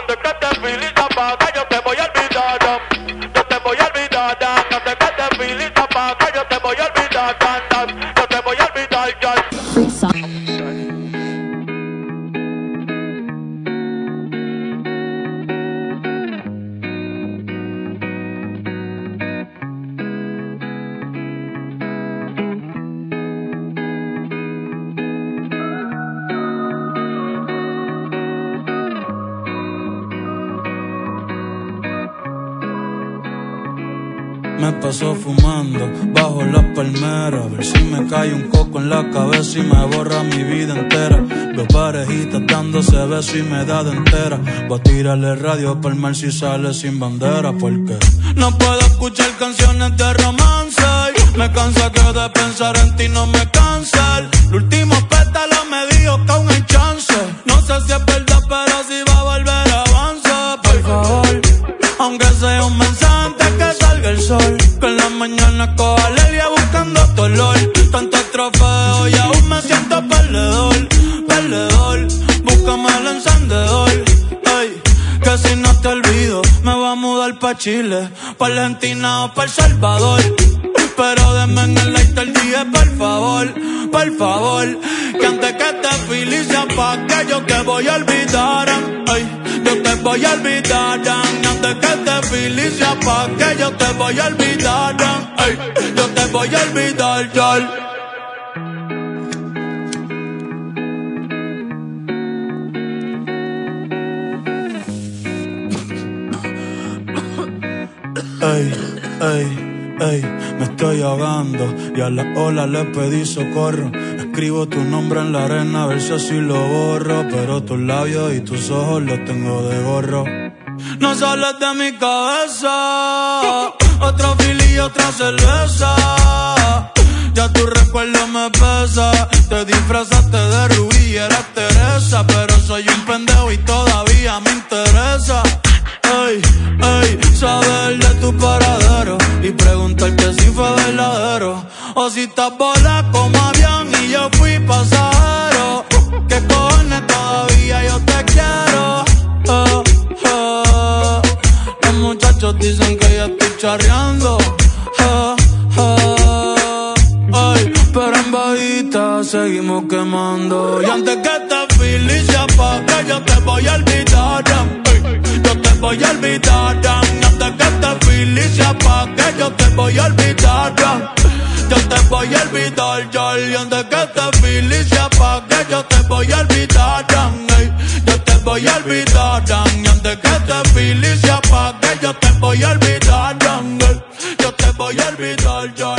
antes que te feliz apaga, yo te voy a olvidar. Yo te voy a olvidar, antes que te feliz apaga, yo te voy a olvidar. Yo te voy a olvidar, Me paso fumando bajo las palmeras, a ver si me cae un coco en la cabeza y me borra mi vida entera. Veo parejitas dándose besos y me da de entera. Voy a tirarle radio pa'l mar si sale sin bandera, porque no puedo escuchar canciones de romance. Me cansa que de pensar en ti no me cansa. El último pétalo me dijo que aún hay chance. No sé si es verdad, pero si va a volver avanza. Por favor, aunque sea un mensaje antes que salga el sol, que en la mañana coja alegría buscando tu olor. Tantos trofeos y aún me siento perdedor, perdedor. Búscame el encendedor, ey, que si no te olvido me voy a mudar pa' Chile, pa' Argentina o pa' El Salvador. Pero denme en el lighter dije por favor, que antes que te feliz se apague yo te voy a olvidar, ay, yo te voy a olvidar. Antes que te feliz se apague yo te voy a olvidar, ay, yo te voy a olvidar, ya. Ey, ey, ey, me estoy ahogando y a la ola le pedí socorro. Escribo tu nombre en la arena a ver si así lo borro, pero tus labios y tus ojos los tengo de gorro. No sales de mi cabeza, otro fili y otra cerveza. Ya tu recuerdo me pesa. Te disfrazaste de Rubí y eras Teresa, pero soy un pendejo y todavía me interesa. Ey, ey, saber de tu paradero y preguntarte si fue verdadero o si estás volando como avión y yo fui pasajero. ¿Qué cojones todavía yo te quiero? Los muchachos dicen que ya estoy charreando, ay, pero en bajita seguimos quemando. Y antes que te feliz se apague yo te voy a olvidar, yo te voy a olvidar. Antes que te feliz se apague yo te voy a olvidar, yo te voy a olvidar, ya. Y antes que te feliz se apague yo te voy a olvidar, yo te voy a olvidar. Y antes que te feliz se apague yo te voy a olvidar, yo te voy a olvidar, ya.